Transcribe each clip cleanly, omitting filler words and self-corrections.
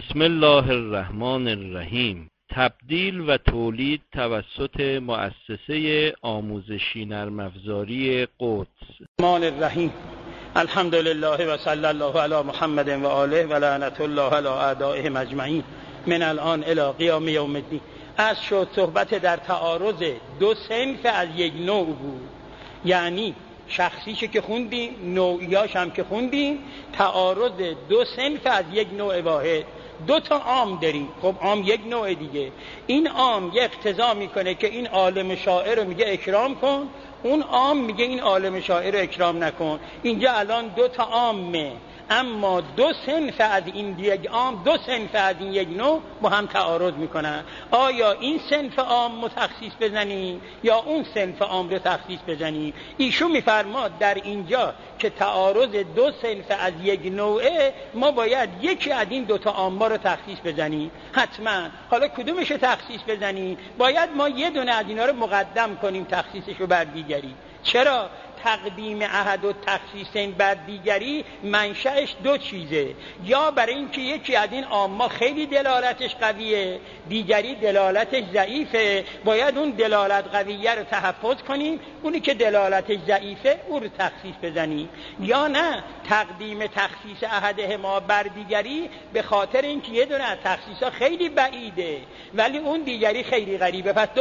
بسم الله الرحمن الرحیم. تبدیل و تولید توسط مؤسسه آموزشی نرم افزاری قدس. الرحمن الرحیم. الحمد لله و صلی الله علی محمد و آله و لعنت الله علی اعدائهم اجمعین من الان الی قیام یوم الدین. از شد صحبت در تعارض دو صنف از یک نوع بود، یعنی شخصیشو که خوندیم، نوعیاش هم که خوندیم، تعارض دو صنف از یک نوع واحد. دو تا عام داریم. خب عام یک نوع دیگه. این عام یه اقتضا میکنه که این عالم شاعر رو میگه اکرام کن، اون عام میگه این عالم شاعر رو اکرام نکن. اینجا الان دو تا عامه، اما دو صنف از این یک عام، دو صنف از این یک نوع با هم تعارض میکنن. آیا این صنف عام رو تخصیص بزنیم یا اون صنف عام رو تخصیص بزنیم؟ ایشون میفرماد در اینجا که تعارض دو صنف از یک نوعه، ما باید یکی از این دوتا عام‌ها رو تخصیص بزنیم حتما. حالا کدومش رو تخصیص بزنیم؟ باید ما یه دونه از اینا رو مقدم کنیم تخصیصش رو بر دیگری. چرا؟ تقدیم احد و تخصیصین بر دیگری منشأش دو چیزه. یا برای اینکه یکی از این عام‌ها خیلی دلالتش قویه، دیگری دلالتش ضعیفه، باید اون دلالت قویه رو تحفظ کنیم، اونی که دلالتش ضعیفه اون رو تخصیص بزنیم. یا نه تقدیم تخصیص احدهما بر دیگری به خاطر اینکه یه دونه از تخصیصا خیلی بعیده ولی اون دیگری خیلی غریبه. پس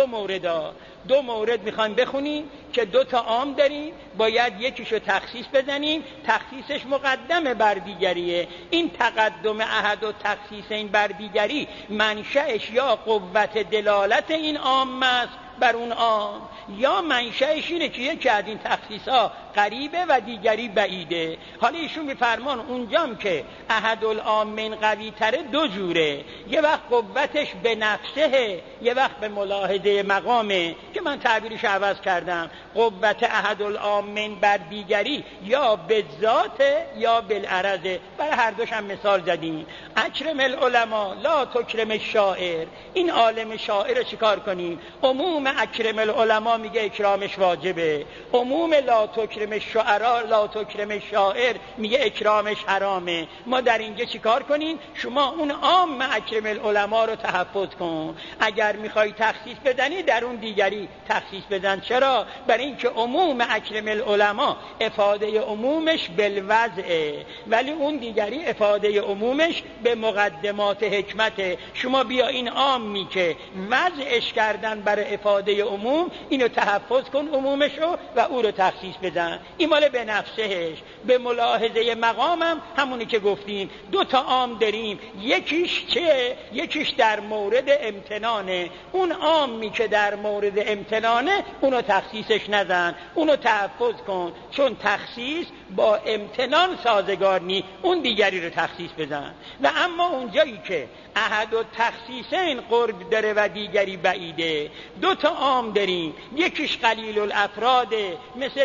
دو مورد میخوایم بخونیم که دو تا عام داریم، باید یکیشو تخصیص بزنیم، تخصیصش مقدمه بر دیگریه. این تقدم احد و تخصیصین بر دیگری منشأش یا قوت دلالت این عام است بر اون عام، یا منشأش اینه که یکی از این تخصیصها قریبه و دیگری بعیده. حالا ایشون میفرمان اونجام که احد العامین قوی تره دو جوره، یه وقت قوتش به نفسه، یه وقت به ملاحظه مقامه، که من تعبیرش عوض کردم. قوت احد العامین بر دیگری یا به ذات یا بالعرض. برای هر دوش هم مثال زدیم. اکرم العلماء لا تکرم الشاعر. این عالم شاعر چیکار کنیم؟ عموم اکرم العلماء میگه اکرامش واجبه، عموم لا تکرم الشعراء لا تکرم الشاعر میگه اکرامش حرامه. ما در اینجا چیکار کنیم؟ شما اون عام اکرم العلماء رو تحفظ کن، اگر میخوای تخصیص بدنی در اون دیگری تخصیص بدن. چرا؟ برای اینکه عموم اکرم العلماء افاده عمومش بالوضعه، ولی اون دیگری افاده عمومش به مقدمات حکمته. شما بیا این عامی که وضعش کردن برای افاده عموم، اینو تحفظ کن عمومشو و او رو تخصیص بزن. این مال به نفسهش. به ملاحظه مقامم همونی که گفتیم دو تا عام داریم، یکیش چه؟ یکیش در مورد امتنانه. اون عامی که در مورد امتنانه اونو تخصیصش نزن، اونو تحفظ کن، چون تخصیص با امتنان سازگار نی، اون دیگری رو تخصیص بزن. و اما اونجایی که احد و تخصیصین قرب داره و دیگری بعیده، دو تا عام داریم، یکیش قلیل الافراده، مثل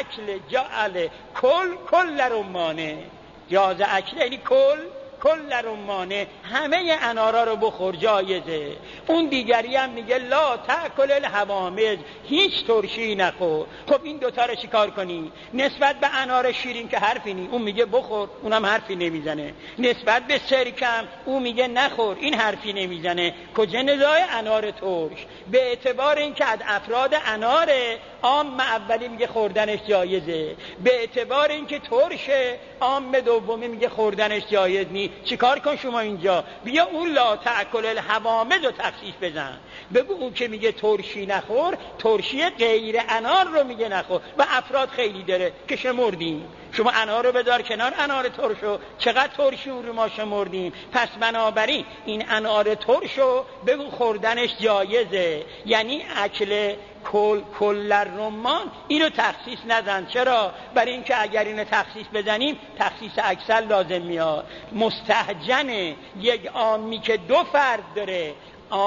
جعل کل رمانه. جاز اکل یعنی کل رمانه، همه انارا رو بخور، جایزه. اون دیگری هم میگه لا تأکل الحوامض، هیچ ترشی نخور. خب این دوتا رو چیکار کنی؟ نسبت به انار شیرین که حرفی نی، اون میگه بخور، اونم حرفی نمیزنه. نسبت به سرکم اون میگه نخور، این حرفی نمیزنه. کجا نزاع انار ترش؟ به اعتبار اینکه از افراد اناره، عام اولی میگه خوردنش جایزه، به اعتبار اینکه ترشه عام دومی میگه خوردنش جایز نی. چیکار کن شما اینجا؟ بیا اون لا تأکل الحوامض رو تخصیص بزن، بگو اون که میگه ترشی نخور، ترشی غیر انار رو میگه نخور. و افراد خیلی داره که شمردیم. شما انار رو بذار کنار، انار ترشو، چقدر ترشی اون رو ما شمردیم. پس بنابراین این انار ترشو بگو خوردنش جایزه، یعنی اکل کل رمان، اینو تخصیص نزن. چرا؟ برای اینکه اگر اینو تخصیص بزنیم تخصیص اکثر لازم میاد. مستهجن یک عامی که دو فرد داره،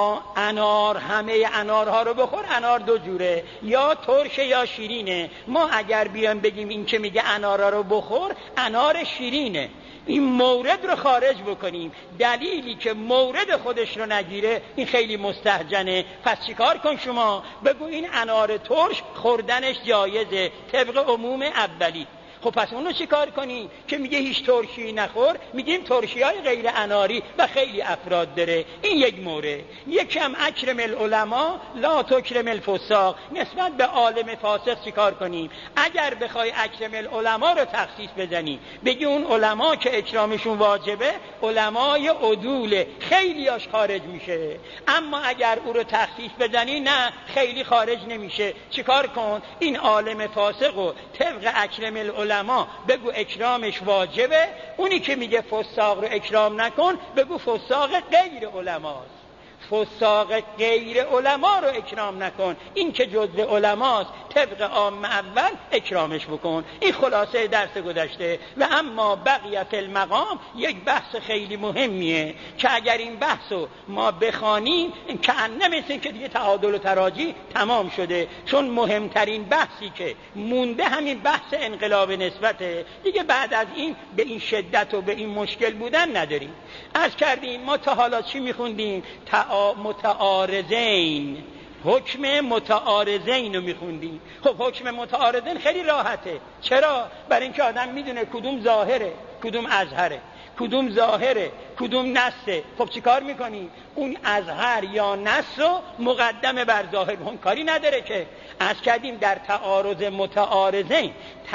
انار، همه انارها رو بخور، انار دو جوره، یا ترشه یا شیرینه. ما اگر بیان بگیم این که میگه انارا رو بخور، انار شیرینه، این مورد رو خارج بکنیم، دلیلی که مورد خودش رو نگیره، این خیلی مستهجنه. پس چیکار کن شما؟ بگو این انار ترش خوردنش جایزه طبق عموم اولی. خب پس اونو چی کار کنی که میگه هیچ ترشی نخور؟ میگیم ترشی‌های غیر اناری و خیلی افراد داره. این یک مورد. یکم اکرم العلماء لا تکرم الفساق، نسبت به عالم فاسق چی کار کنیم؟ اگر بخوای اکرم العلماء رو تخصیص بزنی بگی اون علما که اکرامشون واجبه علمای عدول، خیلیاش خارج میشه. اما اگر او رو تخصیص بزنی نه، خیلی خارج نمیشه. چیکار کن؟ این عالم فاسق و طبق اکرم العلماء بگو اکرامش واجبه، اونی که میگه فساق رو اکرام نکن بگو فساق غیر علماست. فساق غیر علما رو اکرام نکن، این که جزء علماست طبق عام اول اکرامش بکن. این خلاصه درس گذشته. و اما بقیت المقام یک بحث خیلی مهمیه که اگر این بحثو ما بخوانیم کأنه مثل که دیگه تعادل و تراجی تمام شده، چون مهمترین بحثی که مونده همین بحث انقلاب نسبته. دیگه بعد از این به این شدت و به این مشکل بودن نداریم. عرض کردیم ما تا حالا چی میخوندیم؟ متعارضین، حکم متعارضین رو میخوندیم. خب حکم متعارضین خیلی راحته. چرا؟ برای اینکه آدم میدونه کدوم ظاهره کدوم اظهره، کدوم ظاهره کدوم نصه. خب چی کار میکنی؟ اون اظهر یا نص رو مقدم بر ظاهر. هم کاری نداره که از کردیم در تعارض متعارضین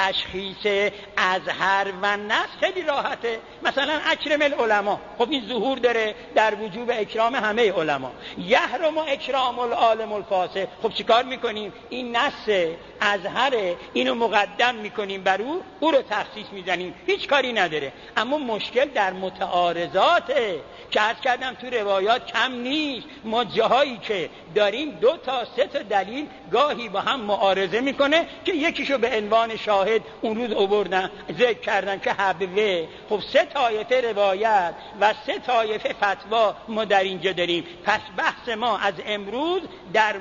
تشخیص اظهر و نص خیلی راحته. مثلا اکرم العلماء، خب این ظهور داره در وجوب اکرام همه علما. یحرم اکرام العالم الفاسق، خب چی کار میکنیم؟ این نص اظهر، اینو مقدم میکنیم بر او رو تخصیص میزنیم، هیچ کاری نداره. اما مشکل در متعارضاته که عرض کردم تو روایات کم نیست. ما جاهایی که داریم 2 تا 3 تا دلیل گاهی با هم معارضه میکنه که یکیشو به عنوان شاهد اون روز آوردن ذکر کردن که حبوه. خب 3 طایفه روایت و 3 طایفه فتوا ما در اینجا داریم. پس بحث ما از امروز در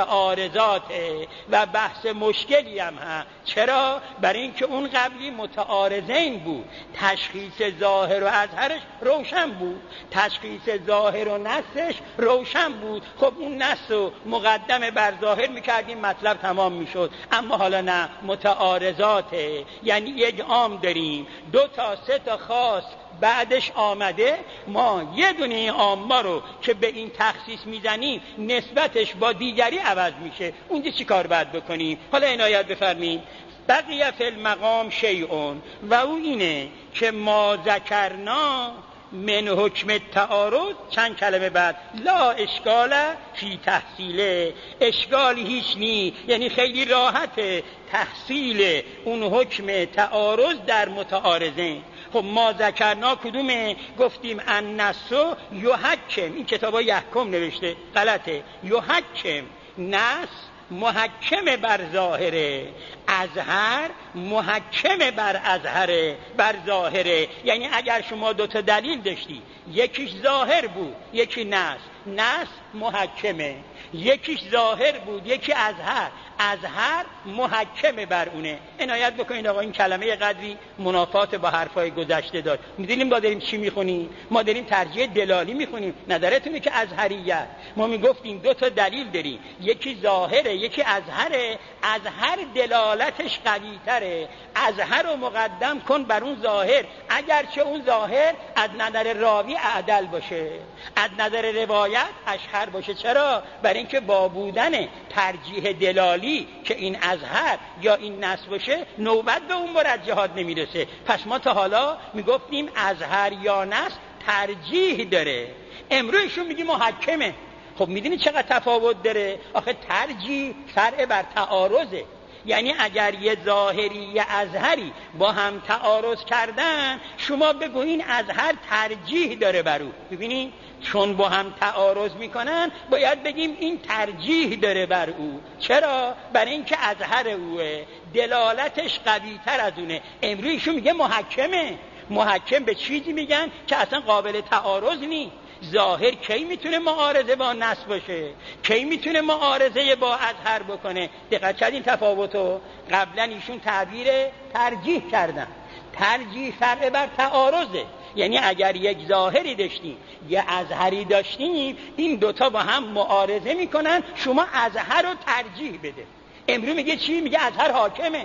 متعارضاته و بحث مشکلی هم هست. چرا؟ برای اینکه اون قبلی متعارضین بود، تشخیص ظاهر و اظهرش روشن بود، تشخیص ظاهر و نصش روشن بود. خب اون نص رو مقدم بر ظاهر میکردیم مطلب تمام میشد. اما حالا نه، متعارضاته، یعنی یک عام داریم 2 تا 3 تا خاص بعدش آمده. ما یه دونه این عامه رو که به این تخصیص میزنیم نسبتش با دیگری عوض میشه. اونجا چی کار باید بکنیم؟ حالا عنایت بفرمایید. بقیه فی المقام شیئون، و او اینه که ما ذکرنا من حکم التعارض، چند کلمه بعد، لا اشکال فی تحصیله، اشکالی هیچ نی، یعنی خیلی راحته تحصیل اون حکم تعارض در متعارضین. خب ما ذکرنا کدومه؟ گفتیم النص یحکم، این کتابا یحکم نوشته، غلطه، یحکم. نص محکم بر ظاهره، اظهر محکم بر اظهره، بر ظاهره. یعنی اگر شما 2 تا دلیل داشتی، یکیش ظاهر بود یکی نص، نص محکمه، یکیش ظاهر بود یکی اظهر، اظهر محکم بر اونه. عنایت بکنید آقا این کلمه قدری منافات با حرفای گذشته داد. میدونیم ما داریم چی میخونیم؟ ما داریم ترجیح دلالی میخونیم. نظرتونه که اظهریت. ما میگفتیم 2 تا دلیل داریم، یکی ظاهره یکی اظهره، اظهر دلالتش قوی تره، اظهر رو مقدم کن بر اون ظاهر، اگرچه اون ظاهر از نظر راوی اعدل باشه، از نظر روایت اشهر باشه. چرا؟ برای اینکه با بودن ترجیح دلالی که این اظهر یا این نص باشه نوبت به اون مرجحات نمیرسه. پس ما تا حالا میگفتیم اظهر یا نص ترجیح داره، امروزشون میگیم محکمه. خب میدونی چقدر تفاوت داره؟ آخه ترجیح فرع بر تعارضه. یعنی اگر یه ظاهری یه اظهری با هم تعارض کردن، شما بگو این اظهر ترجیح داره بر او. ببینید چون با هم تعارض میکنن باید بگیم این ترجیح داره بر او. چرا؟ برای اینکه اظهر اوه، دلالتش قوی تر از اونه. امروزشون میگه محکمه. محکم به چیزی میگن که اصلا قابل تعارض نیست. ظاهر کی میتونه معارضه با نص باشه؟ کی میتونه معارضه با اظهر بکنه؟ دقت کردین تفاوتو؟ قبلا ایشون تعبیر ترجیح کردن. ترجیح فرع بر تعارضه. یعنی اگر یک ظاهری داشتیم یه اظهری داشتیم، این 2 تا با هم معارضه میکنن، شما اظهر رو ترجیح بده. امروز میگه چی؟ میگه اظهر حاکمه.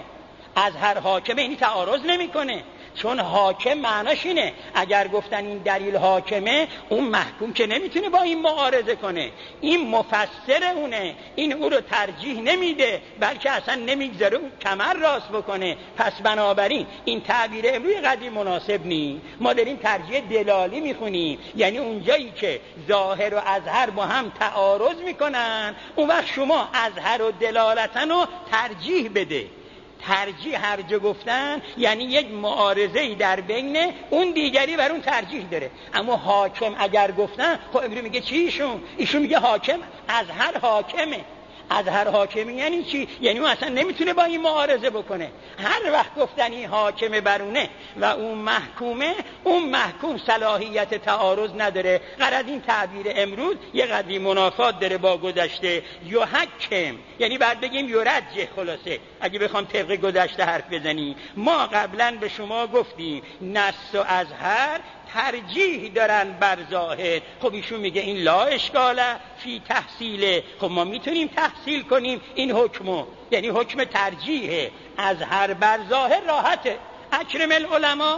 از هر حاکمه این تعارض نمیکنه، چون حاکم معناش اینه اگر گفتن این دلیل حاکمه، اون محکوم که نمیتونه با این معارضه کنه، این مفسر اونه، این او رو ترجیح نمیده بلکه اصلا نمیگذاره اون کمر راست بکنه. پس بنابراین این تعبیر امروز قدری مناسب نیست. ما داریم ترجیح دلالی میخونیم، یعنی اونجایی که ظاهر و اظهر با هم تعارض میکنن، اون وقت شما اظهر و دلالتن رو ترجیح بده. ترجیح هر جا گفتن یعنی یک معارضه‌ای در بین اون دیگری بر اون ترجیح داره. اما حاکم اگر گفتن، خب امروز میگه چی ایشون میگه حاکم از هر حاکمه. از هر حاکمی یعنی چی؟ یعنی اون اصلا نمیتونه با این معارضه بکنه. هر وقت گفتن این حاکمه برونه و اون محکومه، اون محکوم صلاحیت تعارض نداره. غرض این تعبیر امروز یه قدری منافات داره با گذشته. یحکم یعنی بعد بگیم یرجح. خلاصه اگه بخوام طبق گذشته حرف بزنیم، ما قبلا به شما گفتیم نص و اظهر ترجیح دارن بر ظاهر. خب ایشون میگه این لا اشکاله فی تحصیله. خب ما میتونیم تحصیل کنیم این حکمو، یعنی حکم ترجیحه. اظهر بر ظاهر راحته. اکرم العلماء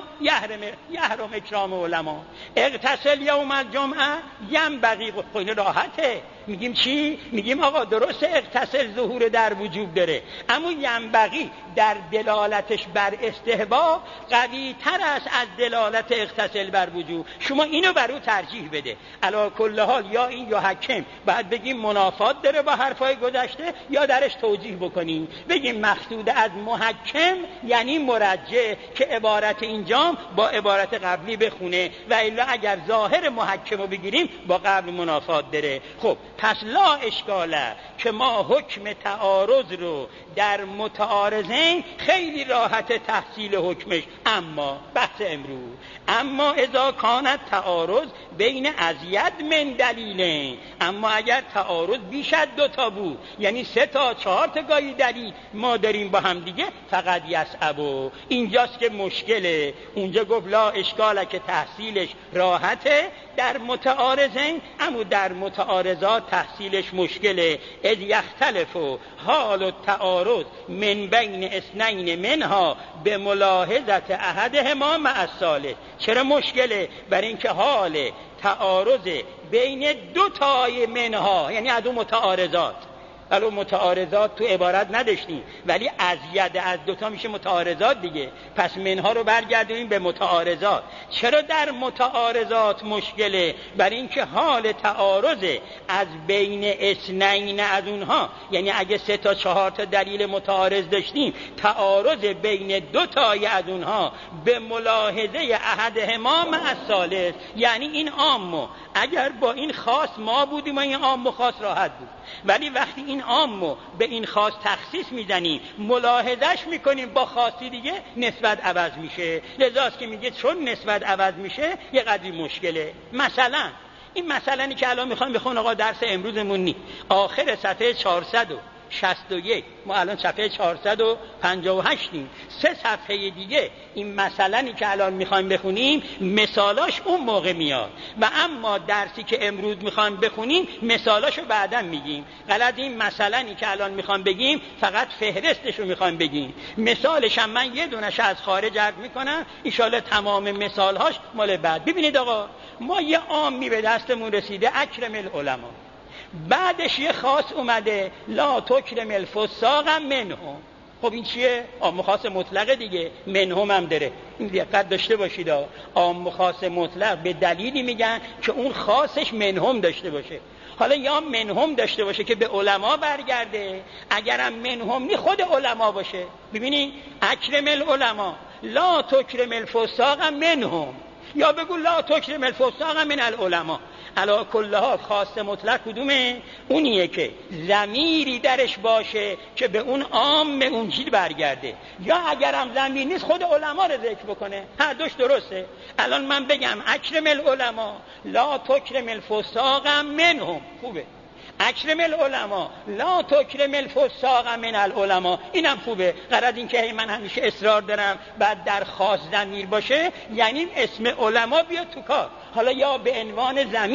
یحرم اکرام علماء، اغتسل یوم الجمعه ینبغی. خب راحته. میگیم چی؟ میگیم آقا درسته اغتسل ظهور در وجوب داره، اما ینبغی در دلالتش بر استحباب قوی تر است از دلالت اغتسل بر وجوب. شما اینو بر او ترجیح بده. علی کل حال یا این یا حکم بعد بگیم منافات داره با حرفای گذشته، یا درش توجیه بکنیم بگیم مقصود از محکم یعنی مرجح، که عبارت اینجام با عبارت قبلی بخونه، و الا اگر ظاهر محکم رو بگیریم با قبل منافات داره. خب پس لا اشکاله که ما حکم تعارض رو در متعارضین خیلی راحت تحصیل حکمش. اما بحث امروز، اما اذا کانت تعارض بین ازید من دلیلین، اما اگر تعارض بیش از 2 تا بود، یعنی 3 تا 4 تا گاهی دلیل ما داریم با هم دیگه، فقط یسعبو. اینجاست که مشکله. اونجا گفت لا اشکاله که تحصیلش راحته در متعارضین، اما در متعارضات تحصیلش مشکله. اذ یختلفو حال التعارض من بین اثنین منها به ملاحظت احدهما مع الثالث. چرا مشکله؟ برای اینکه حال تعارض بین 2 تای منها، یعنی از اون متعارضات، ولو متعارضات تو عبارت نداشتیم، ولی ازید از 2 تا میشه متعارضات دیگه. پس منها رو برگردونیم به متعارضات. چرا در متعارضات مشکله؟ برای اینکه حال تعارض از بین اثنین از اونها، یعنی اگه 3 تا 4 تا دلیل متعارض داشتیم، تعارض بین 2 تای از اونها به ملاحظه احدهما مع الثالث، یعنی این عامو اگر با این خاص ما بودیم و این عام و خاص راحت بود، ولی وقتی این عامو به این خاص تخصیص میزنیم، ملاحظش میکنیم با خاصی دیگه، نسبت عوض میشه. لذاست که میگه چون نسبت عوض میشه یه قدری مشکله. مثلا این مثلا که الان میخوام بخون آقا درس امروزمون نی، آخر صفحه 461، ما الان صفحه 458یم، 3 صفحه دیگه این مسئله‌ای که الان میخوایم بخونیم مثالاش اون موقع میاد، و اما درسی که امروز میخوایم بخونیم مثالاشو بعداً میگیم. غلط این مسئله‌ای که الان میخوایم بگیم فقط فهرستشو میخوایم بگیم، مثالش هم من یه دونش از خارج عرض میکنم، ان شاءالله تمام مثالهاش مال بعد. ببینید آقا، ما یه عامی به دستمون رسیده اکرم العلماء، بعدش یه خاص اومده لا تکرم الفساق منهم. خب این چیه؟ عام خاص مطلق دیگه، منهم هم داره. این دقت داشته باشید، عام خاص مطلق به دلیلی میگن که اون خاصش منهم داشته باشه. حالا یا منهم داشته باشه که به علما برگرده، اگرم منهم نی خود علما باشه. ببینید اکرم العلماء لا تکرم الفساق منهم، یا بگو لا تکرم الفساق من العلماء. علا کل حال خاص مطلق کدومه؟ اونیه که ضمیری درش باشه که به اون عام اون چیز برگرده، یا اگرم ضمیر نیست خود علما رو ذکر بکنه. هر دوش درسته. الان من بگم اکرم العلماء لا تکرم الفساق منهم، خوبه. اکرم العلماء لا تکرم الفساق من العلماء، اینم خوبه. غرض این که من همیشه اصرار دارم بعد در خاص ضمیر باشه، یعنی اسم علما بیاد تو کار. حالا یا به عنوان ضمیر که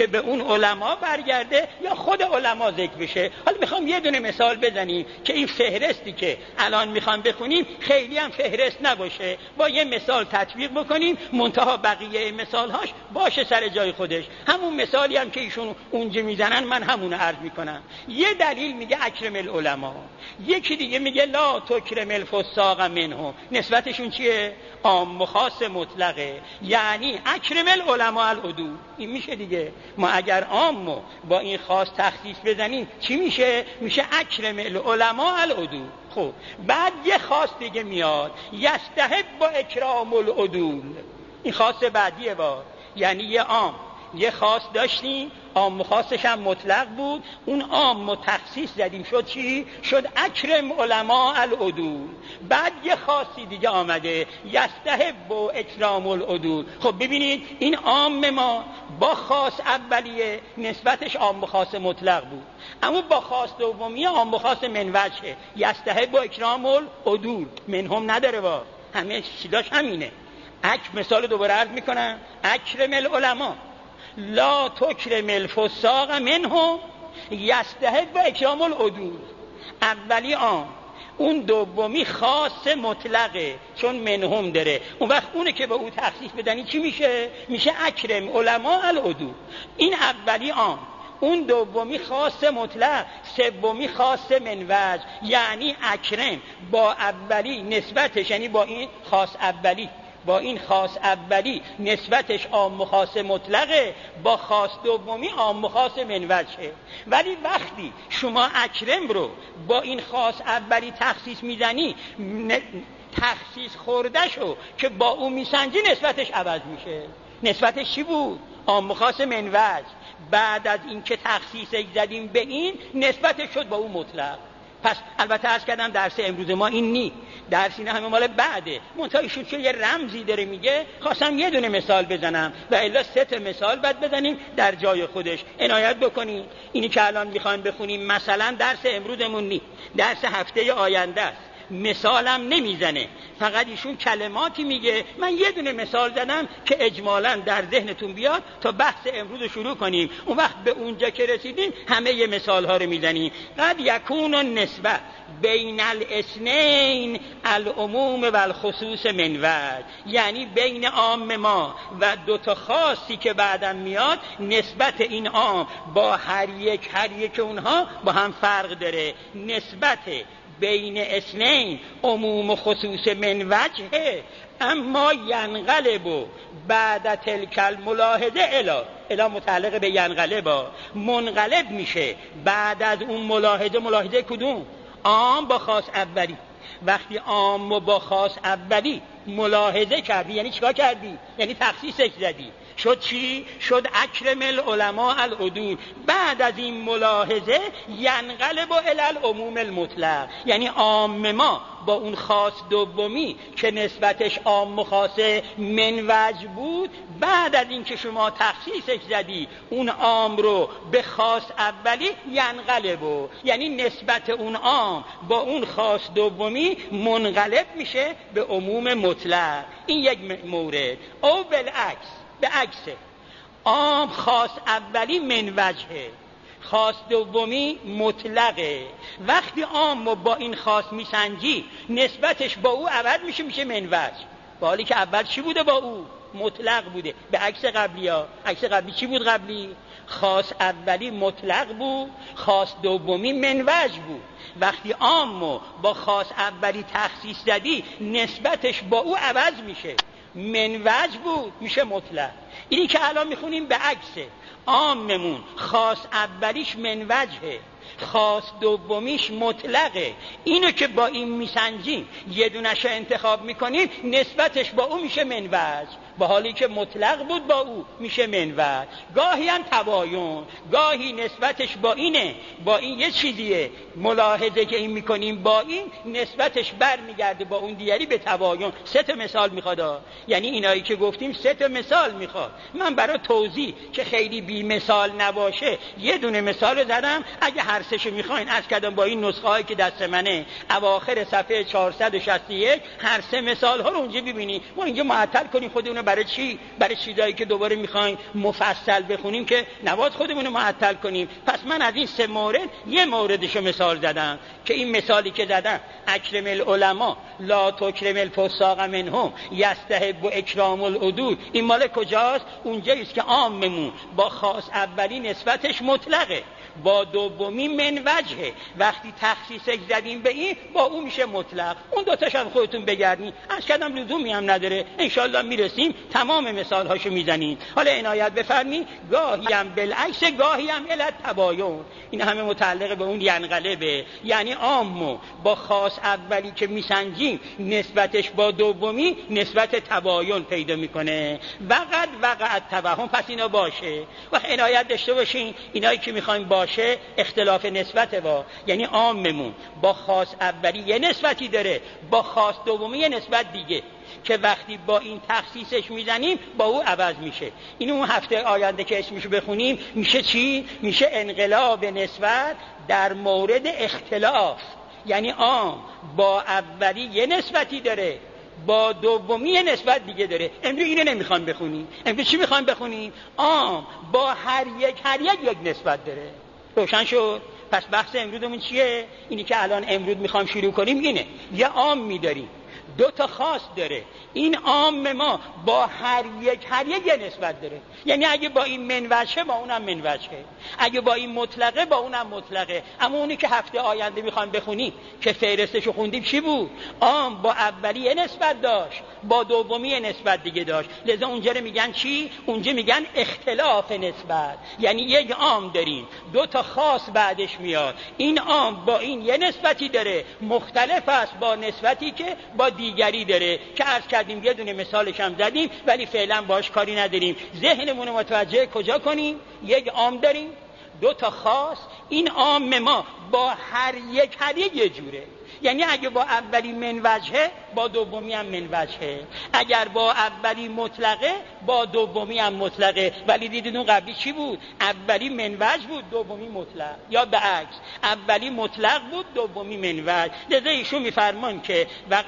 که به اون علما برگرده یا خود علما ذکر بشه. حالا میخوام یه دونه مثال بزنیم که این فهرستی که الان میخوام بخونیم خیلی هم فهرست نباشه، با یه مثال تطبیق بکنیم، منتها بقیه مثالهاش باشه سر جای خودش. همون مثالی هم که ایشون اونجا میزنن من همون عرض میکنم. یه دلیل میگه اکرم العلماء، یکی دیگه میگه لا تکرم الفساق منهم. نسبتشون چیه؟ عام و خاص مطلقه، یعنی اکرم العلماء العدول. این میشه دیگه. ما اگر عامو با این خاص تخصیص بزنیم چی میشه؟ میشه اکرم العلماء العدول. خب بعد یه خاص دیگه میاد، یستحب با اکرام العدول. این خاص بعدیه با، یعنی یه عام یه خاص داشتیم، عام و خاصش هم مطلق بود، اون عام و تخصیص زدیم، شد چی؟ شد اکرم علماء العدول. بعد یه خاصی دیگه آمده، یستحب و اکرام العدول. خب ببینید این عام ما با خاص اولیه نسبتش عام و خاص مطلق بود، اما با خاص دومی عام و خاص منوجه، یستحب و اکرام العدول. منهم نداره، با همه چیزاش همینه. مثال دوباره عرض میکنم، اکرم العلماء لا تکرم الفساق منهم یستحب و اکرام العدول. اولی عام، اون دومی خاص مطلقه چون منهم داره. اون وقت اونه که به او تخصیص بدنی چی میشه؟ میشه اکرم علماء العدول. این اولی عام، اون دومی خاص مطلق، سومی خاص منوج، یعنی اکرم با اولی نسبتش، یعنی با این خاص اولی، با این خاص اولی نسبتش عام و خاص مطلقه، با خاص دومی عام و خاص منوجه. ولی وقتی شما اکرم رو با این خاص اولی تخصیص میزنی، تخصیص خوردهشو که با اون میسنجی نسبتش عوض میشه. نسبتش چی بود؟ عام و خاص منوج. بعد از این که تخصیص زدیم به این، نسبتش شد با اون مطلق. پس البته عرض کردم درس امروز ما این نی، درس این همه مال بعده، منتها ایشون که یه رمزی داره میگه، خواستم یه دونه مثال بزنم و الا 3 مثال بعد بزنیم در جای خودش. عنایت بکنید اینی که الان میخوایم بخونیم مثلا درس امروزمون نی، درس هفته آینده است. مثالم نمیزنه، فقط ایشون کلماتی میگه. من یه دونه مثال زدم که اجمالاً در ذهنتون بیاد تا بحث امروز شروع کنیم. اون وقت به اونجا که رسیدیم همه یه مثال ها رو میزنیم. قد یکون النسبه بین الاثنین العموم و الخصوص منوج، یعنی بین عام ما و 2 خاصی که بعدم میاد، نسبت این عام با هر یک اونها با هم فرق داره. نسبت بین اثنین عموم و خصوص منوجه، اما ینقلب بعد تلک الملاحظه الا متعلق به ینقلب، منقلب میشه بعد از اون ملاحظه کدوم؟ عام با خاص اولی. وقتی عام با خاص اولی ملاحظه کردی یعنی چیکار کردی؟ یعنی تخصیصش زدی، شد چی؟ شد اکرم العلماء العدول. بعد از این ملاحظه ینقلب الی العموم المطلق، یعنی عام ما با اون خاص دومی که نسبتش عام و خاص منوج بود، بعد از این که شما تخصیصش زدی اون عام رو به خاص اولی، ینقلب، یعنی نسبت اون عام با اون خاص دومی منقلب میشه به عموم مطلق. این یک مورد. او بالعکس، به عکسه، عام خاص اولی منوجه، خاص دومی مطلقه. وقتی عام با این خاص میسنجی نسبتش با او عوض میشه منوج، با حالی که اول چی بوده؟ با او مطلق بوده. به عکس قبلی ها. عکس قبلی چی بود؟ قبلی خاص اولی مطلق بود، خاص دومی منوج بود. وقتی عامو با خاص اولی تخصیص زدی نسبتش با او عوض میشه، منوج بود میشه مطلق. اینی که الان میخونیم به عکسه، عاممون خاص اولیش منوجه، خاص دومیش مطلقه. اینو که با این میسنجیم یه دونش انتخاب میکنیم نسبتش با او میشه منوج، با حالی که مطلق بود با او میشه منوج. گاهی هم تباین، گاهی نسبتش با اینه، با این یه چیزیه، ملاحظه که این میکنیم با این نسبتش بر میگرده با اون دیگری به تباین. 3 مثال میخواد، یعنی اینایی که گفتیم 3 مثال میخواد. بخواد. من برای توضیح که خیلی بی مثال نباشه یه دونه مثال رو زدم. اگه هر سه‌شو میخواین از کدام با این نسخه هایی که دست منه اواخر صفحه 461 هر سه مثال ها رو اونجا ببینید. ما اینجا معطل کنیم خودمون رو برای چی؟ برای چیزایی که دوباره میخوایم مفصل بخونیم که نباید خودمون رو معطل کنیم. پس من از این سه مورد یه موردشو مثال زدم که این مثالی که زدم اکرم العلماء لا تکرم الفساق منهم یستحب اکرام العدول، این مال کجاست؟ اونجاییست که عاممون با خاص اولی نسبتش مطلقه، با دومی من وجهه. وقتی تخصیصش زدیم به این با اون میشه مطلق. اون دوتاش هم خودتون بگردین، از کدام لزومی هم نداره. انشالله میرسیم تمام مثال هاشو میزنیم. حالا عنایت بفرمین، گاهی هم بالعکس گاهی هم علت تباین. این همه متعلق به اون ینقلبه، یعنی عامو با خاص اولی که میسنجیم نسبتش با دومی نسبت تباین پیدا میکنه. وقد وقعت توهم. پس اینا باشه و عنایت داشته باشین اینایی که میخوایم باشه اختلاف نسبت با، یعنی عاممون با خاص اولی یه نسبتی داره، با خاص دومی یه نسبت دیگه که وقتی با این تخصیصش میزنیم با او عوض میشه. اینو اون هفته آینده که اسمشو بخونیم میشه چی؟ میشه انقلاب نسبت در مورد اختلاف. یعنی عام با اولی یه نسبتی داره، با دومی یه نسبت دیگه داره. امروز اینو نمیخوام بخونیم. امروز چی میخوام بخونیم؟ عام با هر یک نسبت داره. روشن شد؟ پس بحث امروزمون چیه؟ اینی که الان امروز میخوام شروع کنیم اینه. یه عام میداریم، دو تا خاص داره. این عام ما با هر یک یه نسبت داره. یعنی اگه با این منوجه با اونم منوجه، اگه با این مطلقه با اونم مطلقه. اما اونی که هفته آینده میخوام بخونیم که فهرستشو خوندیم چی بود؟ عام با اولی یه نسبت داشت، با دومی یه نسبت دیگه داشت. لذا اونجا رو میگن چی؟ اونجا میگن اختلاف نسبت. یعنی یک عام داریم، دو تا خاص بعدش میاد. این عام با این یه نسبتی داره، مختلف است با نسبتی که با دیگری داره که عرض کردیم یه دونه مثالش هم زدیم ولی فعلا باش کاری نداریم. ذهنمون رو متوجه کجا کنیم؟ یک عام داریم، دو تا خاص. این عام ما با هر یک یه جوره. یعنی اگه با اولی منوجهه با دومی هم منوجهه، اگر با اولی مطلقه با دومی هم مطلقه. ولی دیدید اون قبلی چی بود؟ اولی منوجه بود دومی مطلق، یا به عکس اولی مطلق بود دومی منوجه. لذا ایشون میفرمان که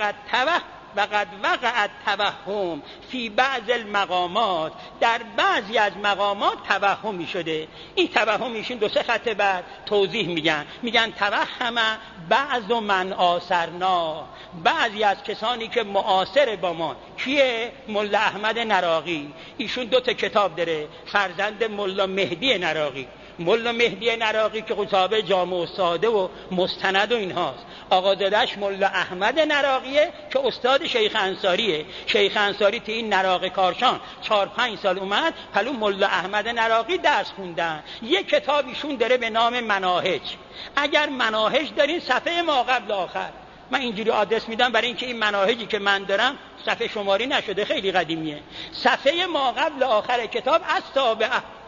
وقد وقعت توهم فی بعض المقامات، در بعضی از مقامات توهمی شده. این توهمیشون دو سه خط بعد توضیح میگن توهم بعض من آثرنا، بعضی از کسانی که معاصر با ما. کیه؟ ملا احمد نراقی. ایشون دو تا کتاب داره، فرزند ملا مهدی نراقی. ملا مهدی نراقی که کتاب جامع و ساده و مستند و اینهاست. آقازاده‌اش ملا احمد نراقیه که استاد شیخ انصاریه. شیخ انصاری تو این نراقی کارشان 4-5 سال اومد پلو ملا احمد نراقی درس خوندن. یک کتاب ایشون داره به نام مناهج. اگر مناهج دارین صفحه ما قبل آخر، من اینجوری آدرس میدم برای اینکه این مناهجی که من دارم صفحه شماری نشده، خیلی قدیمیه. صفحه ما قبل آخر کتاب از تابعه.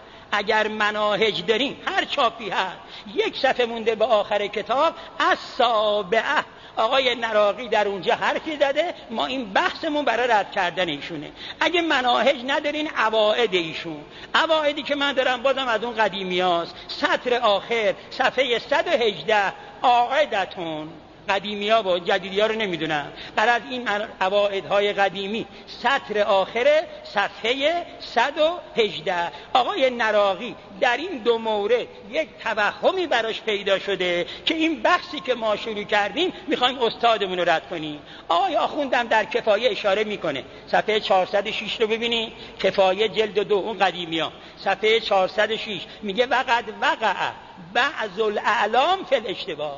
اگر مناهج داریم هر چاپی هست یک صفحه مونده به آخر کتاب از سابعه. آقای نراقی در اونجا حرفی زده، ما این بحثمون برای رد کردن ایشونه. اگه مناهج ندارین عوائد ایشون، عوائدی که من دارم بازم از اون قدیمی هست. سطر آخر صفحه 118 عقیدتون. قدیمی ها با جدیدی ها رو نمیدونم، بر از این عوائدهای قدیمی سطر آخره صفحه 118. آقای نراقی در این دو مورد یک توهمی براش پیدا شده که این بحثی که ما شروع کردیم میخوایم استادمون رو رد کنیم. آقای آخوندم در کفایه اشاره میکنه، صفحه 406 رو ببینید، کفایه جلد 2 اون قدیمی ها صفحه 406 میگه وقد وقع بعض الاعلام فی الاشتباه.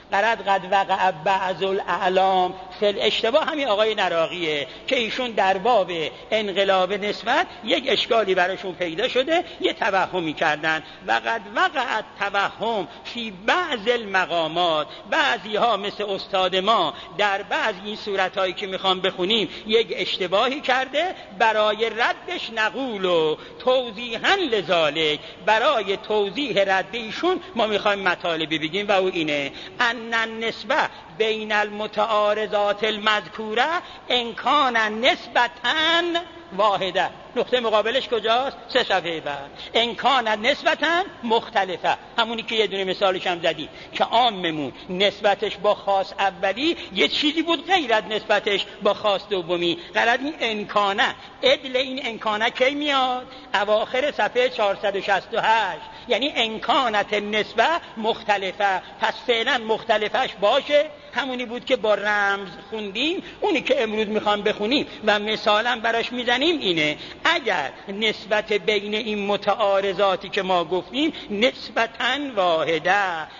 قد وقع بعض الاعلام فی الاشتباه همین آقای نراقیه که ایشون در باب انقلاب نسبت یک اشکالی براشون پیدا شده، یه توهمی کردن. وقد وقع توهم فی بعض المقامات، بعضی ها مثل استاد ما در بعض این صورتهایی که میخوام بخونیم یک اشتباهی کرده. برای ردش نقول و توضیحا لذالک، برای توضیح رد ایشون ما میخوایم مطالبی بگیم و او اینه: ان النسبه بین المتعارضات المذکوره ان کان نسبتاً واحده. نقطه مقابلش کجاست؟ 3 صفحه بعد. ان کان نسبتا مختلفه، همونی که یه دونه مثالش هم زدی که عاممون نسبتش با خاص اولی یه چیزی بود غیر از نسبتش با خاص دومی. قرار این امکانه، عدل این امکانه کی میاد؟ اواخر صفحه 468. یعنی امکانت نسبه مختلفه، پس فعلا مختلفش باشه، همونی بود که با رمز خوندیم، اونی که امروز میخوام بخونیم و مثالا براش میزنیم اینه: اگر نسبت بین این متعارضاتی که ما گفتیم نسبتاً واحده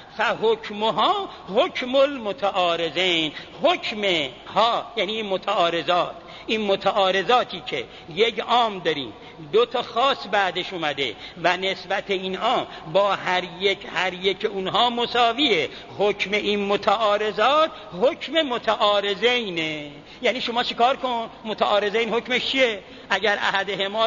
فحکمها حکم المتعارضین. حکم ها یعنی این متعارضات، این متعارضاتی که یک عام داریم 2 تا خاص بعدش اومده و نسبت این عام با هر یک اونها مساویه، حکم این متعارضات حکم متعارضینه. یعنی شما چیکار کن؟ متعارضین حکمش چیه؟ اگر احدهما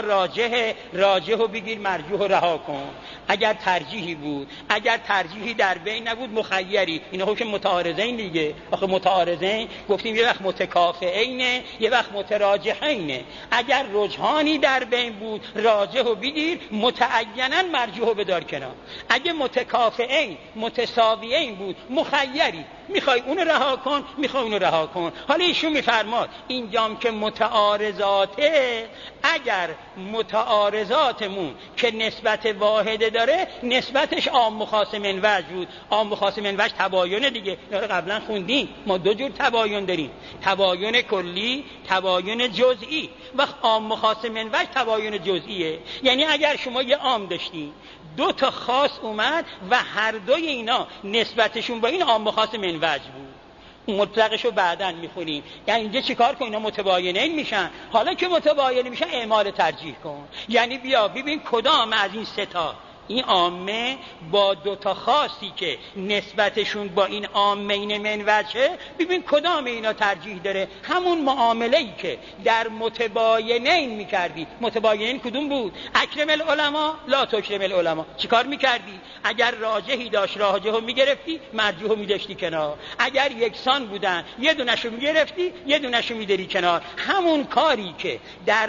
راجح رو بگیر، مرجوح رو رها کن. اگر ترجیحی بود، اگر ترجیحی در بین نبود، مخیری. اینا حکم متعارضین دیگه. آخه متعارضین گفتیم یه وقت متکافئینه، یه وقت متراجحینه. اگر رجحانی در بین بود، راجح رو بگیر، متعینا مرجوح رو بدار کنار. اگه متکافئین متساویین بود، مخیری، میخوای اونو رها کن، میخوای اونو رها کن. حالا ایشون میفرماد اینجام که متعارضاته، اگر متعارضاتمون که نسبت واحده داره، نسبتش عام و خاص من وجه بود. عام و خاص من وجه تباینه دیگه، قبلا خوندیم ما 2 جور تباین داریم: تباین کلی، تباین جزئی. وقت عام و خاص من وجه تباین جزئیه. یعنی اگر شما یه عام داشتین 2 تا خاص اومد و هر دوی اینا نسبتشون با این عام و خاص من وجه بود، مطلقشو بعداً میخونیم. یعنی اینجا چیکار کن؟ اینا متباینین میشن. حالا که متباین میشن اعمال ترجیح کن. یعنی بیا ببین کدام از این 3 تا، این عامه با 2 تا خاصی که نسبتشون با این عامین من وجهه، ببین کدام اینا ترجیح داره. همون معامله‌ای که در متباینین میکردی. متباینین کدوم بود؟ اکرم العلماء لا تکرم العلماء. چیکار میکردی؟ اگر راجحی داشت راجحو میگرفتی، مرجوحو میداشتی کنار. اگر یکسان بودن یه دونشو میگرفتی، یه دونشو میداری کنار. همون کاری که در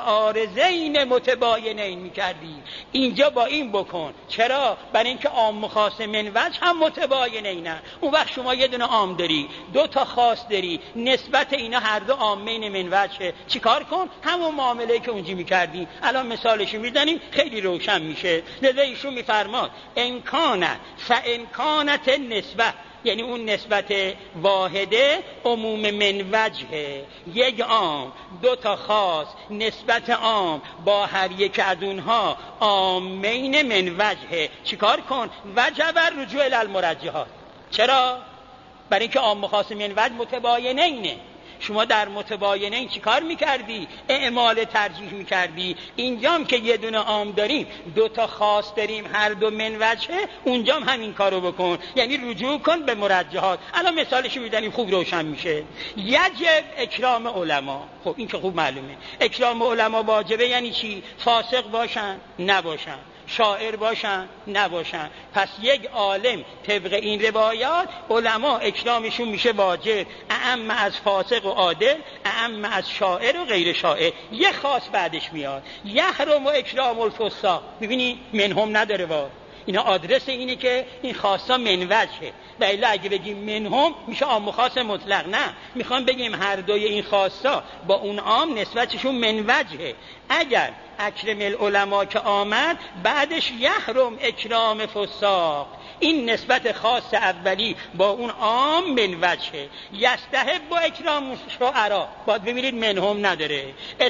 متعارضین متباینین میکردی اینجا با این بکن. چرا؟ برای اینکه عام و خاص من وجه هم متباینه. اون وقت شما یه دونه عام داری، 2 تا خاص داری، نسبت اینا هر دو عامین من وجه. چیکار کن؟ همون معامله‌ای که اونجا می‌کردی. الان مثالش می‌زنیم خیلی روشن میشه. لذا ایشون می‌فرماد امکان فامکانت نسبه، یعنی اون نسبت واحده عموم من وجهه، یک عام 2 تا خاص، نسبت عام با هر یک از اونها عامین من وجهه. چیکار کن؟ وجب رجوع الی المرجحات. چرا؟ برای اینکه عام و خاص من وجه متباینینه. شما در متباینین چی کار میکردی؟ اعمال ترجیح میکردی. اینجام که یه دونه عام داریم 2 تا خاص داریم هر دو من وجهه، اونجام همین کارو بکن. یعنی رجوع کن به مرجحات. الان مثالشو میدنیم خوب روشن میشه. یجب اکرام علما. خب این که خوب معلومه. اکرام علما واجبه یعنی چی؟ فاسق باشن نباشن، شاعر باشن نباشن. پس یک عالم طبق این روایات علما اکرامشون میشه واجب، اعم از فاسق و عادل، اعم از شاعر و غیر شاعر. یه خاص بعدش میاد یحرم و اکرام الفساق. ببینی منهم نداره واد. اینا آدرس اینه که این خاصا من وجهه. و الا اگه بگیم منهم میشه عام و خاص مطلق. نه، میخوام بگیم هر دوی این خاصا با اون عام نسبتشون من وجهه. اگر اکرم العلماء که آمد بعدش یحرم اکرام فساق، این نسبت خاص اولی با اون عام من وجهه. یستحب با اکرام شعرا، باید ببینید منهم نداره.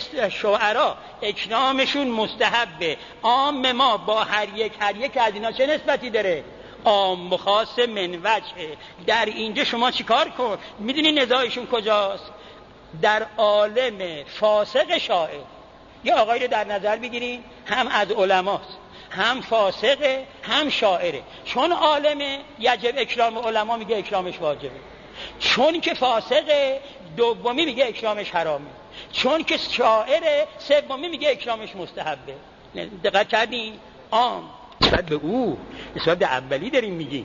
شعرا اکرامشون مستحبه. عام ما با هر یک از اینا چه نسبتی داره؟ عام و خاص من وجهه. در اینجا شما چیکار کن؟ میدونی نزاعشون کجاست؟ در عالم فاسق شاعر. یه آقایی رو در نظر بگیریم، هم از علماست، هم فاسقه، هم شاعره. چون عالمه یجب اکرام علما میگه اکرامش واجبه. چون که فاسقه دومی میگه اکرامش حرامه. چون که شاعره سومی میگه اکرامش مستحبه. دقت کردین؟ عام نسبت به او، نسبت به اولی داریم میگیم.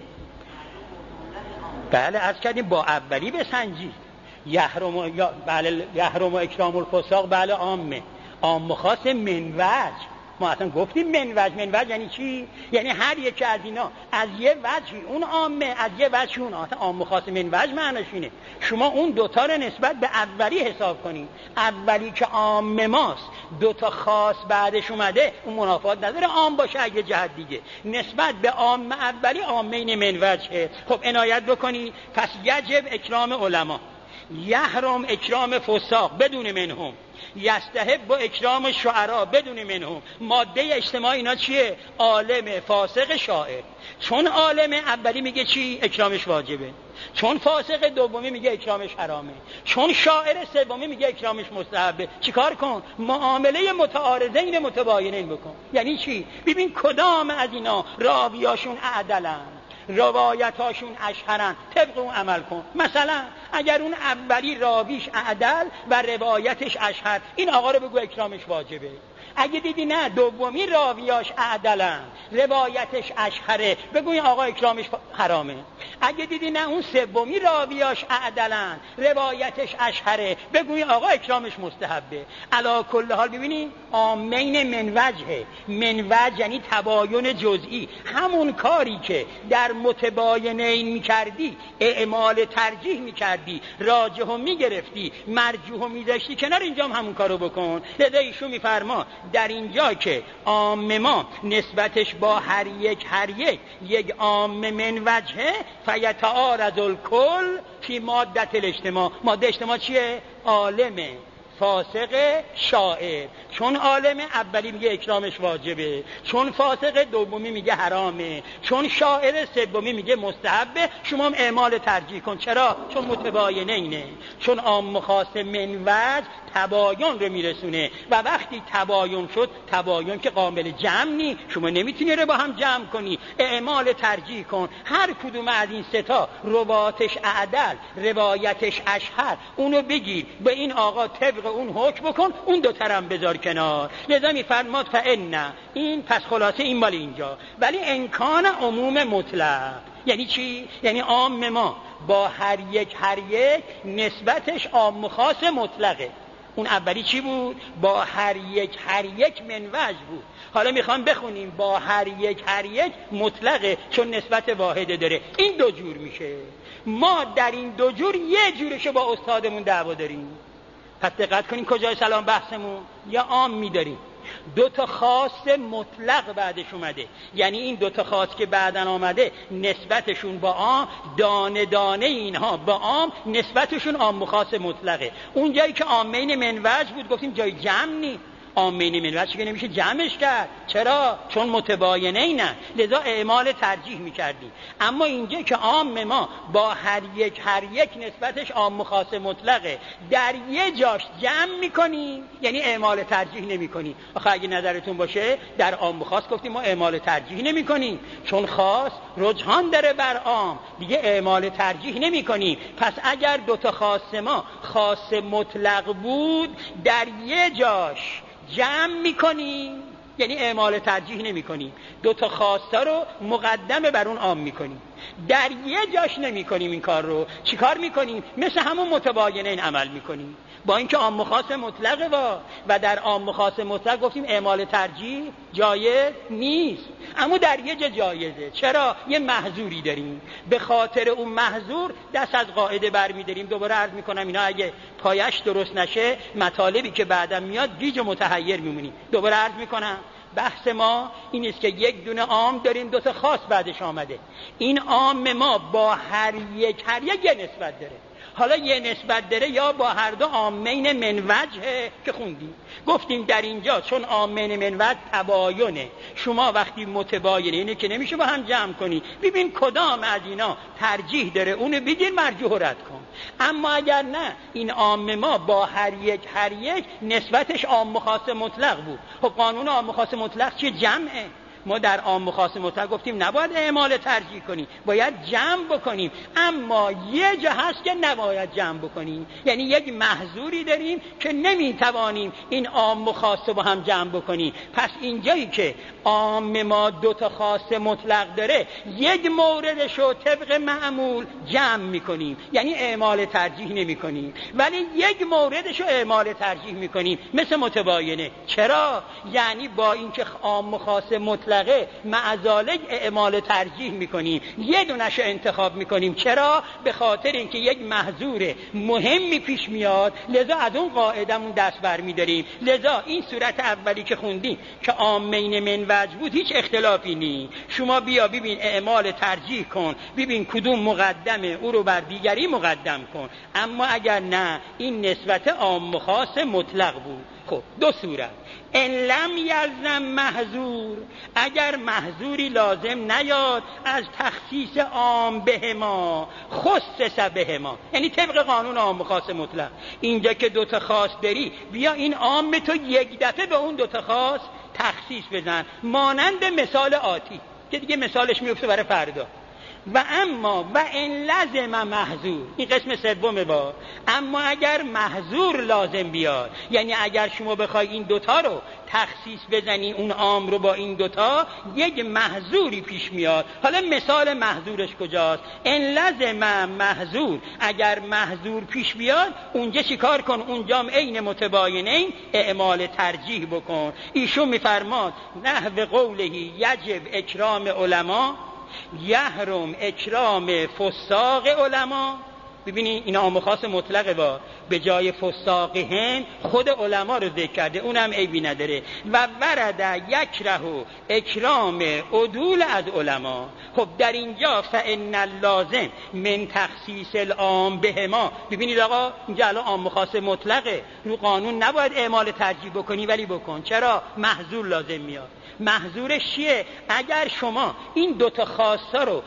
بله عرض کردیم با اولی بسنجی. یحرم و اکرام الفساق بله عامه. عام و خاص منوج. ما اصلا گفتیم منوج یعنی چی؟ یعنی هر یک از اینا از یه وجهی اون عامه، از یه وجهی اون اصلا عام و خاص منوج معناش اینه شما اون دوتا رو نسبت به اولی حساب کنید. اولی که عام ماست، دوتا خاص بعدش اومده، اون منافات نداره عام باشه اگه جهت دیگه. نسبت به عام اولی عامین منوجه. خب عنایت بکنی. پس یجب اکرام علما، یحرم اکرام فساق بدون منهم، یستحب با اکرام شعرا بدون منهم. ماده اجتماعی اینا چیه؟ عالم، فاسق، شاعر. چون عالم اولی میگه چی؟ اکرامش واجبه. چون فاسق دومی میگه اکرامش حرامه. چون شاعر سومی میگه اکرامش مستحبه. چیکار کن؟ معامله متعارضین متباینین بکن. یعنی چی؟ ببین کدام از اینا راویاشون اعدلن، روایتاشون اشهرن، طبق اون عمل کن. مثلا اگر اون اولی راویش اعدل و روایتش اشهر، این آقا رو بگو اکرامش واجبه. اگه دیدی نه دومی راویاش اعدلن، روایتش اشهره، بگو این آقا اکرامش حرامه. اگه دیدی نه اون سومی راویاش اعدلن، روایتش اشهره، بگو این آقا اکرامش مستحبه. علی کل حال ببینی عامین منوجه. منوج یعنی تباین جزئی، همون کاری که در متباینین میکردی، اعمال ترجیح میکردی، راجحو میگرفتی، مرجوحو میذاشتی کنار، اینجا هم همون کارو بکن. لذا ایشون میفرما در اینجا که عام ما نسبتش با هر یک عام منوجه، فیتعارض الکل فی ماده الاجتماع. ماده اجتماع چیه؟ عالمه، فاسق، شاعر. چون عالم اولی میگه اکرامش واجبه، چون فاسق دومی میگه حرامه، چون شاعر سومی میگه مستحبه، شما هم اعمال ترجیح کن. چرا؟ چون متباینه اینه. چون عام خاص منوج تباین رو میرسونه و وقتی تباین شد، تباین که قابل جمع نی، شما نمیتونی رو با هم جمع کنی، اعمال ترجیح کن. هر کدوم از این ستا رواتش اعدل، روایتش اشهر، اونو بگیر به این آقا طبق اون حکم بکن، اون دو ترم بذار کنار. لذا میفرماد فإن، این پس خلاصه این مال اینجا. ولی امکان عموم مطلق یعنی چی؟ یعنی عام ما با هر یک نسبتش عام خاص مطلقه. اون اولی چی بود؟ با هر یک منوج بود. حالا میخوام بخونیم با هر یک مطلقه، چون نسبت واحده داره. این دو جور میشه. ما در این دو جور یه جورشو با استادمون دعوا داریم. پس دقت کنیم کجای سلام بحثمون. یا عام میداریم، دو تا خاص مطلق بعدش اومده، یعنی این دو تا خاص که بعدن آمده نسبتشون با عام، دانه دانه اینها با عام نسبتشون عام و خاص مطلقه. اون جایی که عامین منوج بود گفتیم جای جمع نی. عامین منوج که نمیشه جمعش کرد. چرا؟ چون متباینه اینن، لذا اعمال ترجیح میکردیم. اما اینجا که عام ما با هر یک نسبتش عام و خاص مطلقه، در یه جاش جمع میکنیم، یعنی اعمال ترجیح نمیکنیم. آخه اگه نظرتون باشه در عام و خاص گفتیم ما اعمال ترجیح نمیکنیم، چون خاص رجحان داره بر عام، دیگه اعمال ترجیح نمیکنیم. پس اگر دوتا خاص ما خاص مطلق بود، در یه جاش جمع میکنیم، یعنی اعمال ترجیح نمیکنیم، دو تا خاصه رو مقدمه بر اون عام میکنیم. در یه جاش نمیکنیم این کار رو. چی کار میکنیم؟ مثل همون متباینین عمل میکنیم، با اینکه عام و خاص مطلقه و در عام و خاص مطلق گفتیم اعمال ترجیح جایز نیست، اما در یه جا جایزه. چرا؟ یه محظوری داریم، به خاطر اون محظور دست از قاعده برمی‌داریم. دوباره عرض میکنم اینا اگه پایش درست نشه، مطالبی که بعدم میاد گیج و متحیر میمونیم. دوباره عرض میکنم بحث ما این است که یک دونه عام داریم، دو تا خاص بعدش آمده. این عام ما با هر یک یه نسبت داره. حالا یه نسبت داره یا با هر دو عامین منوجه که خوندیم. گفتیم در اینجا چون عامین منوج تباینه، شما وقتی متباینه اینه که نمیشه با هم جمع کنی، ببین کدام از اینا ترجیح داره اونو بگیر، مرجوح رد کن. اما اگر نه این عام ما با هر یک نسبتش عام خاص مطلق بود. خب قانون عام خاص مطلق چیه؟ جمعه. ما در عام و خاص مطلق گفتیم نباید اعمال ترجیح کنیم، باید جمع بکنیم، اما یه جا هست که نباید جمع بکنیم، یعنی یک محظوری داریم که نمیتوانیم این عام و خاص رو با هم جمع بکنیم. پس اینجایی که عام ما دو تا خاص مطلق داره، یک موردش رو طبق معمول جمع میکنیم، یعنی اعمال ترجیح نمیکنیم، ولی یک موردش رو اعمال ترجیح میکنیم، مثل متباینه. چرا؟ یعنی با اینکه عام و خاص مطلقه معذالک اعمال ترجیح میکنیم، یه دونش انتخاب میکنیم. چرا؟ به خاطر اینکه یک محظور مهمی پیش میاد، لذا از اون قاعدمون دست برمیداریم. لذا این صورت اولی که خوندیم که عامین من وجه بود، هیچ اختلافی نیست. شما بیا ببین اعمال ترجیح کن، ببین کدوم مقدمه، او رو بر دیگری مقدم کن. اما اگر نه، این نسبت عام و خاص مطلق بود. خب دو صورت: ان لم یلزم محظور، اگر محظوری لازم نیاد از تخصیص عام بهما خصص بهما، یعنی طبق قانون عام و خاص مطلق. اینجا که دوتا خاص داری، بیا این عام تو یک دفعه به اون دوتا خاص تخصیص بزن، مانند مثال آتی که دیگه مثالش میفته برای فردا. و اما و ان لازم محظور، این قسم سومه. با اما اگر محظور لازم بیاد، یعنی اگر شما بخوای این دوتا رو تخصیص بزنی، اون عام رو با این دوتا، یک محظوری پیش میاد. حالا مثال محظورش کجاست؟ ان لازم محظور، اگر محظور پیش بیاد، اونجا چیکار کن؟ اونجا عین متباینین اعمال ترجیح بکن. ایشون میفرماد نحو قوله یجب اکرام علما یحرم اکرام فساق علما. ببینید این عام و خاص مطلقه، با به جای فساقهم خود علما رو ذکر کرده، اونم عیبی نداره. و ورد یکره اکرام عدول از علما. خب در اینجا فان اللازم من تخصیص العام بهما. ببینید آقا اینجا الان عام و خاص مطلقه، رو قانون نباید اعمال ترجیح بکنی، ولی بکن. چرا؟ محظور لازم میاد. محظورش چیه؟ اگر شما این دوتا خاصا رو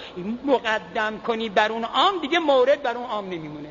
مقدم کنی بر اون عام، دیگه مورد بر اون عام نمیمونه.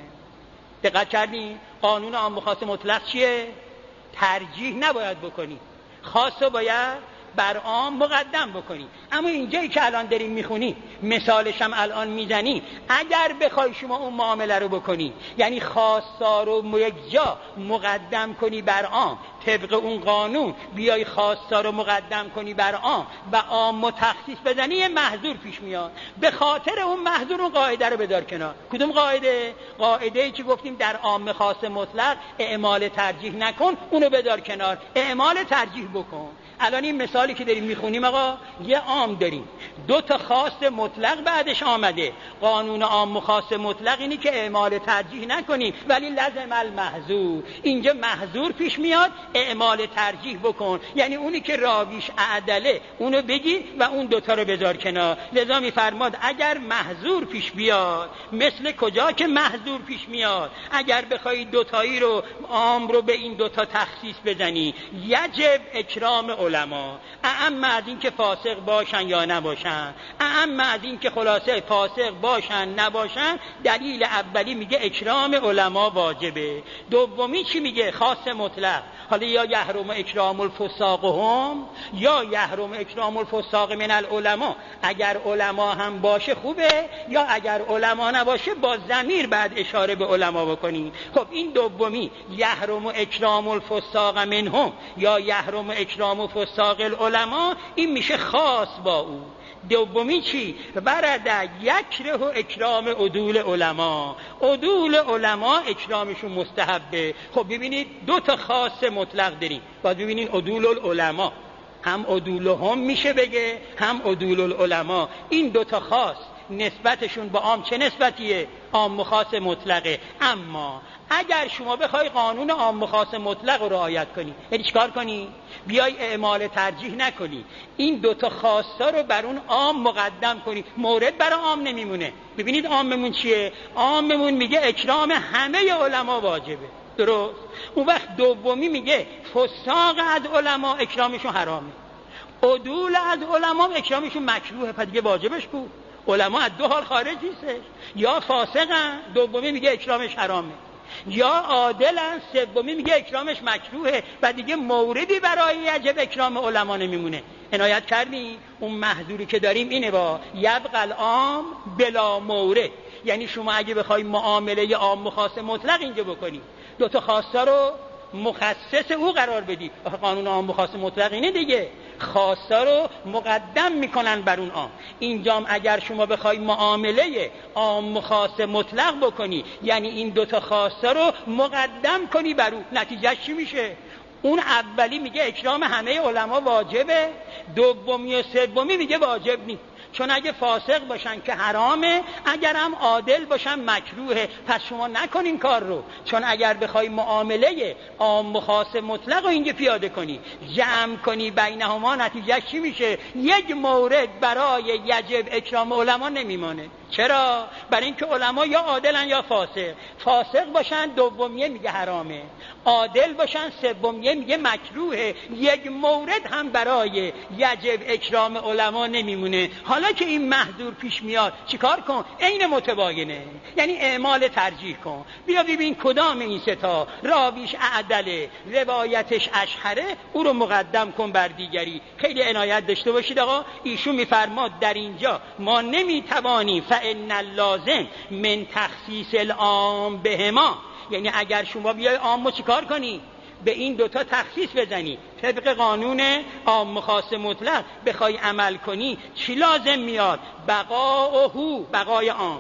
دقت کردین؟ قانون عام و خاص مطلق چیه؟ ترجیح نباید بکنی، خاصو باید بر عام مقدم بکنی. اما اینجایی که الان داریم میخونی، مثالش هم الان میزنی، اگر بخوای شما اون معامله رو بکنی، یعنی خاصا رو یک جا مقدم کنی بر عام، طبق اون قانون بیای خاصا رو مقدم کنی بر عام و عام تخصیص بزنی، یه محظور پیش میاد. به خاطر اون محظور اون قاعده رو بدار کنار. کدوم قاعده؟ قاعده‌ای که گفتیم در عام خاص مطلق اعمال ترجیح نکن، اونو بدار کنار، اعمال ترجیح بکن. الان این مثالی که داریم میخونیم آقا، یه عام داریم، دو تا خاص مطلق بعدش آمده. قانون عام و خاص مطلق اینی که اعمال ترجیح نکنیم، ولی لازم المحظور. اینجا محظور پیش میاد، اعمال ترجیح بکن، یعنی اونی که راویش عدله اونو بگی و اون دوتا رو بذار کنار. لذا میفرماد اگر محظور پیش بیاد، مثل کجا که محظور پیش میاد؟ اگر بخوای دوتایی رو عام رو به این دوتا تخصیص بزنی، یجب اکرام علما، اما از این که فاسق باشن یا نباشن، اما از این که خلاصه فاسق باشن نباشن، دلیل اولی میگه اکرام علما واجبه. دومی چی میگه؟ خاص مطلق. حالا یا یحرم اکرام الفساق هم یا یحرم اکرام الفساق من العلماء. اگر علما هم باشه خوبه، یا اگر علما نباشه با ضمیر بعد اشاره به علما بکنی. خب این دومی یحرم اکرام الفساق منهم یا یحرم اکرام فساق العلماء، این میشه خاص با او. دومی چی؟ ورد یکره اکرام عدول علما. عدول علما اکرامشون مستحبه. خب ببینید دو تا خاص مطلق داریم، باید ببینید عدول العلما، هم عدولهم میشه بگه، هم عدول العلما. این دو تا خاص نسبتشون با عام چه نسبتیه؟ عام و خاص مطلقه. اما اگر شما بخوای قانون عام و خاص مطلق رو رعایت کنی، یعنی چیکار کنی؟ بیای اعمال ترجیح نکنی، این دوتا خاصا رو بر اون عام مقدم کنی، مورد برای عام نمیمونه. ببینید عاممون چیه؟ عاممون میگه اکرام همه علما واجبه، درست؟ اون وقت دومی میگه فساق از علما اکرامشون حرامه، عدول از علما اکرامشون مکروهه، پس دیگه واجبش بود. علما از دو حال خارج نیستش، یا فاسقن، دومی میگه اکرامش حرامه، یا عادلن، سومی میگه اکرامش مکروهه و دیگه موردی برای یجب اکرام علما نمیمونه. عنایت کردیم اون محذوری که داریم اینه با یبقى العام بلا مورد. یعنی شما اگه بخوای معامله عام و خاص مطلق اینجا بکنی، دو تا خاصه رو مخصص او قرار بدی. قانون عام و خاص مطلق اینه دیگه، خاصه رو مقدم میکنن بر اون عام. اینجام اگر شما بخوای معامله عام و خاص مطلق بکنی، یعنی این دو تا خاصه رو مقدم کنی بر اون، نتیجهش چی میشه؟ اون اولی میگه اکرام همه علما واجبه، دومی و سومی میگه واجب نیست. چون اگه فاسق باشن که حرامه، اگر هم عادل باشن مکروهه. پس شما نکنین کار رو، چون اگر بخوای معامله عام و خاص مطلق رو اینجا پیاده کنی، جمع کنی بینهما، نتیجه چی میشه؟ یک مورد برای یجب اکرام علما نمیمانه. چرا؟ برای اینکه علما یا عادلن یا فاسق. فاسق باشن دومیه میگه حرامه، عادل باشن سومیه میگه مکروهه. یک مورد هم برای یجب اکرام علما نمیمونه. حالا که این محذور پیش میاد چیکار کن؟ عین متباینه، یعنی اعمال ترجیح کن. بیا ببین کدام این ستا راویش اعدله، روایتش اشهره، او رو مقدم کن بر دیگری. خیلی عنایت داشته باشید آقا. ایشون میفرماد در اینجا ما نمیتوانیم فإن اللازم من تخصیص العام بهما، یعنی اگر شما بیای عامو چیکار کنی؟ به این دوتا تخصیص بزنی، طبق قانون عام و خاص مطلق بخوای عمل کنی، چی لازم میاد؟ بقاؤه، بقای عام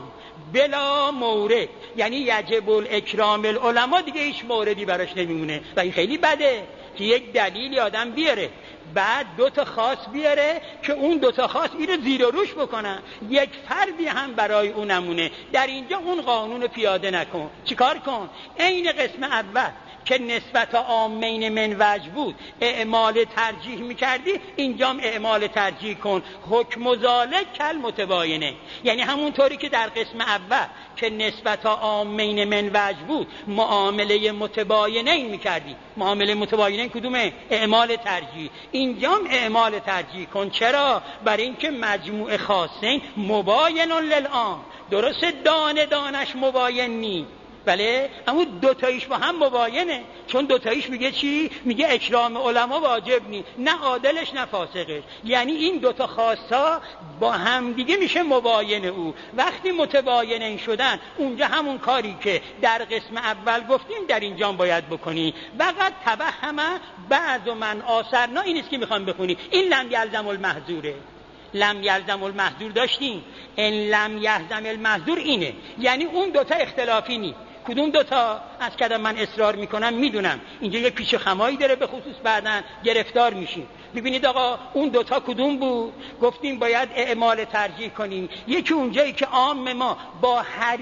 بلا مورد، یعنی یجب الاکرام العلماء، دیگه هیچ موردی براش نمیمونه. و این خیلی بده که یک دلیلی آدم بیاره، بعد دو تا خاص بیاره که اون دو تا خاص اینو زیر و روش بکنن، یک فردی هم برای اون نمونه. در اینجا اون قانون پیاده نکن. چیکار کن؟ عین قسم اول که نسبت عامین من وجه بود اعمال ترجیح میکردی، اینجام اعمال ترجیح کن. حکم ذالک کل متباینه، یعنی همونطوری که در قسم اول که نسبت عامین من وجه بود معامله متباینه میکردی. معامله متباینه کدومه؟ اعمال ترجیح. اینجام اعمال ترجیح کن. چرا؟ برای اینکه مجموع خاصین مباین للعام. درست دانه دانش مباین نی، بله، اما دوتاییش با هم مباینه. چون دوتاییش میگه چی؟ میگه اکرام علما واجب نی، نه عادلش نه فاسقش. یعنی این دوتا خاصا با هم دیگه میشه مباین او. وقتی متباینه شدن، اونجا همون کاری که در قسم اول گفتیم در اینجا باید بکنی. وقت توهم بعض من آثرنا، این است که میخوام بخونی. این لم یلزم المحذوره. لم یلزم المحذور داشتیم، ان لم یلزم المحذور اینه، یعنی اون دوتا اختلافی نی. کدوم دوتا؟ از کدام من اصرار میکنم، میدونم اینجا یک پیچ خمایی داره، به خصوص بعداً گرفتار میشیم. ببینید آقا اون دوتا کدوم بود؟ گفتیم باید اعمال ترجیح کنیم. یکی اونجایی که عام ما با هر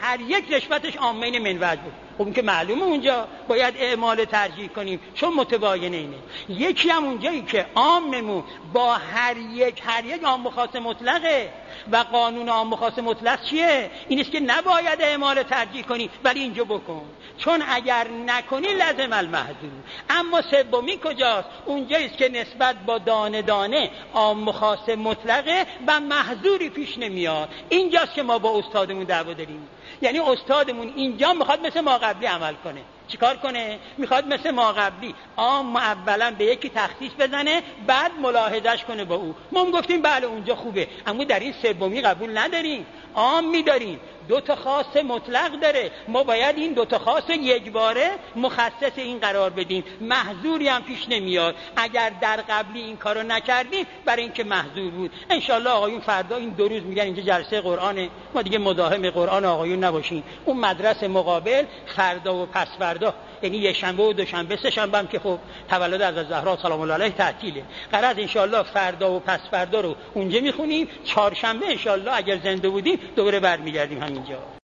یک رشوتش عامین من وجه بود، خب این که معلومه اونجا باید اعمال ترجیح کنیم چون متباینه اینه. یکی هم اونجایی که عاممون با هر یک عام و خاص مطلقه و قانون عام و خاص مطلق چیه؟ این است که نباید اعمال ترجیح کنی، ولی اینجا بکن، چون اگر نکنی لازم المحذور. اما سومی کجاست؟ اونجاییست که نسبت با دانه دانه عام و خاص مطلقه و محذوری پیش نمیاد. اینجاست که ما با استادمون دعوا داریم. یعنی استادمون اینجا میخواد مثل ما قبلی عمل کنه. چیکار کنه؟ میخواد مثل ما قبلی عام اولا به یکی تخصیص بزنه، بعد ملاحظش کنه با او. ما هم گفتیم بله اونجا خوبه، اما در این سومی قبول نداریم، عام میداریم. دو تا خاص مطلق داره، ما باید این دو تا خاص یک باره مخصص این قرار بدیم. محذوری هم پیش نمیاد اگر در قبلی این کارو نکردیم، برای اینکه محذور بود. ان شاء الله آقایون فردا این 2 روز میگن اینجا جلسه قرآنه، ما دیگه مزاحم قرآن آقایون نباشین. اون مدرسه مقابل فردا و پس فردا، یعنی یک شنبه و دوشنبه، سه شنبه هم که خب تولد حضرت زهرا سلام الله علیها تعطیله. قرار ان شاء الله فردا و پس فردا رو اونجا میخونیم. چهارشنبه ان شاء الله اگر زنده بودیم دوباره برمیگردیم همینجا.